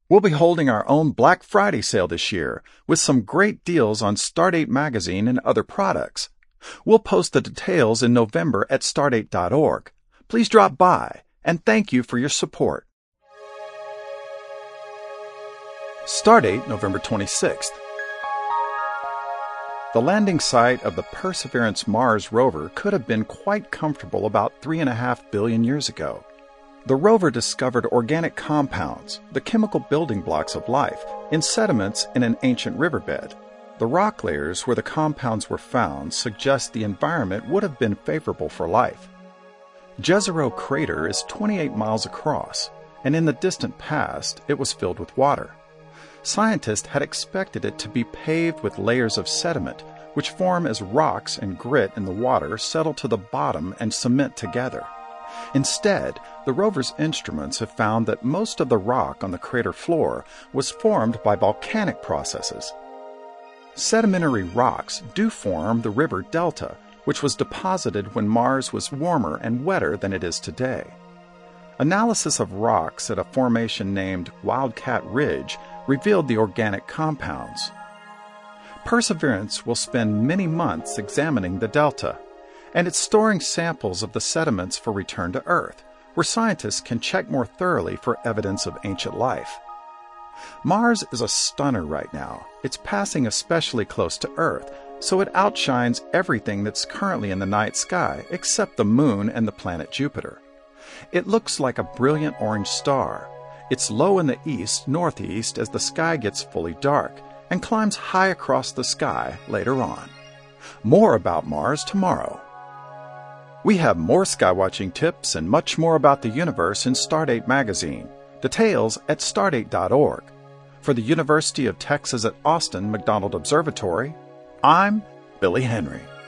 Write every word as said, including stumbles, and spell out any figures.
We'll be holding our own Black Friday sale this year with some great deals on Stardate magazine and other products. We'll post the details in November at stardate dot org. Please drop by, and thank you for your support. Stardate, November twenty-sixth. The landing site of the Perseverance Mars rover could have been quite comfortable about three and a half billion years ago. The rover discovered organic compounds, the chemical building blocks of life, in sediments in an ancient riverbed. The rock layers where the compounds were found suggest the environment would have been favorable for life. Jezero Crater is twenty-eight miles across, and in the distant past it was filled with water. Scientists had expected it to be paved with layers of sediment, which form as rocks and grit in the water settle to the bottom and cement together. Instead, the rover's instruments have found that most of the rock on the crater floor was formed by volcanic processes. Sedimentary rocks do form the river delta, which was deposited when Mars was warmer and wetter than it is today. Analysis of rocks at a formation named Wildcat Ridge revealed the organic compounds. Perseverance will spend many months examining the delta, and it's storing samples of the sediments for return to Earth, where scientists can check more thoroughly for evidence of ancient life. Mars is a stunner right now. It's passing especially close to Earth, so it outshines everything that's currently in the night sky except the Moon and the planet Jupiter. It looks like a brilliant orange star. It's low in the east-northeast as the sky gets fully dark, and climbs high across the sky later on. More about Mars tomorrow. We have more skywatching tips and much more about the universe in Stardate magazine. Details at stardate dot org. For the University of Texas at Austin McDonald Observatory, I'm Billy Henry.